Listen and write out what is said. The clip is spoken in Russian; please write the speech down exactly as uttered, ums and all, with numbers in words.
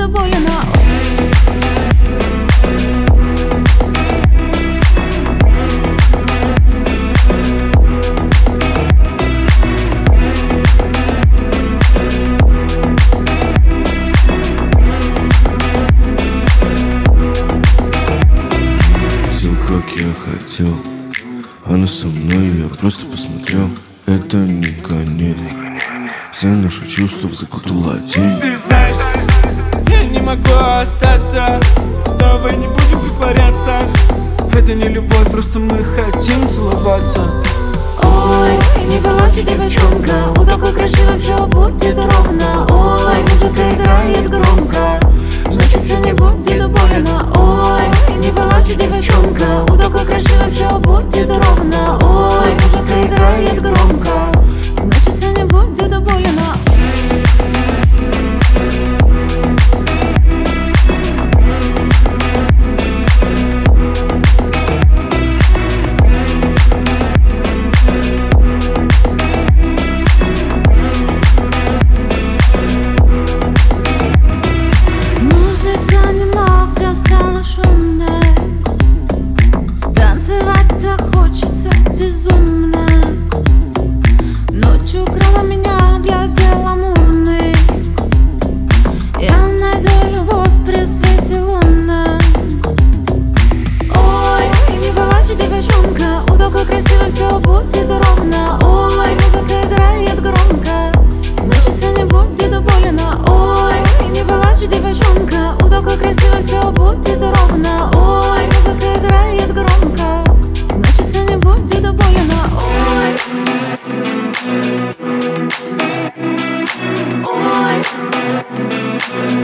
доволена. Как я хотел, она со мной, я просто посмотрел. Это не конец, все наши чувства закрыла тень. Ты знаешь, я не могу остаться, давай не будем притворяться. Это не любовь, просто мы хотим целоваться. Ой, не плачь, девчонка, у такой красивой все будет ровно. Ой, музыка играет громко, значит все не будет больно. Ой, не плачь, девчонка, у такой красивой все будет ровно. Ой, музыка играет громко, значит все не будет больно. Танцевать так хочется безумно. Ночью украла меня для гламурной. Я найду любовь при свете луны. Ой, не плачь, девчонка, у такой красивой все будет ровно. Ой, музыка играет громко, значит все не будет больно. Ой, не плачь, девчонка, у такой красивой все будет ровно. Ой, музыка играет громко, значит все не будет больно. Ой, ой.